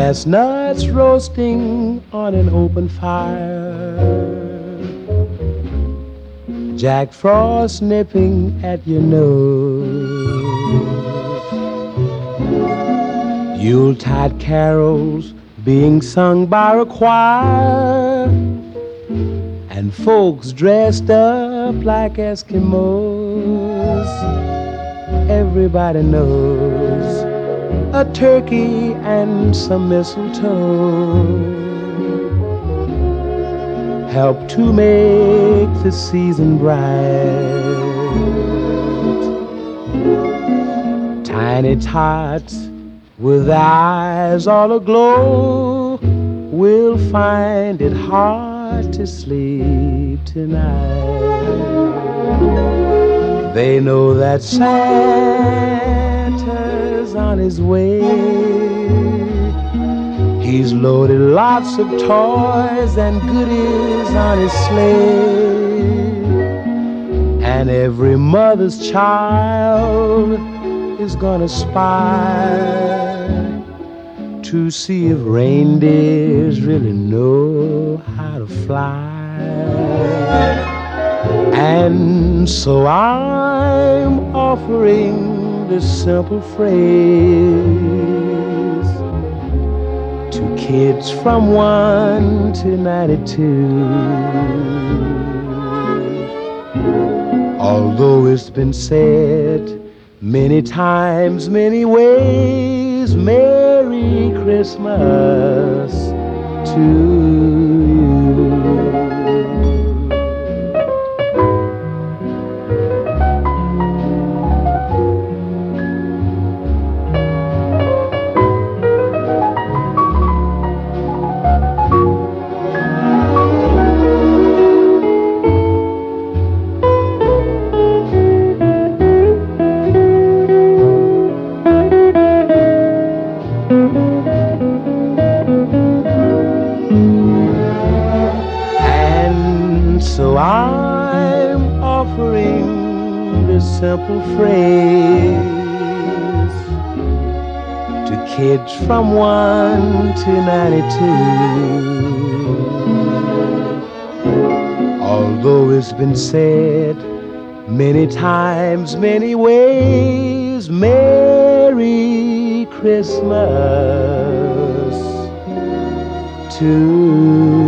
Chestnuts roasting on an open fire, Jack Frost nipping at your nose, Yuletide carols being sung by a choir, and folks dressed up like Eskimos. Everybody knows a turkey and some mistletoe help to make the season bright. Tiny tots with eyes all aglow will find it hard to sleep tonight. They know that Santa's on his way. He's loaded lots of toys and goodies on his sleigh, and every mother's child is gonna spy to see if reindeers really know how to fly. And so I'm offering this simple phrase to kids from 1 to 92. Although it's been said many times, many ways, Merry Christmas to you. So I'm offering this simple phrase to kids from 1 to 92. Although it's been said many times, many ways, Merry Christmas to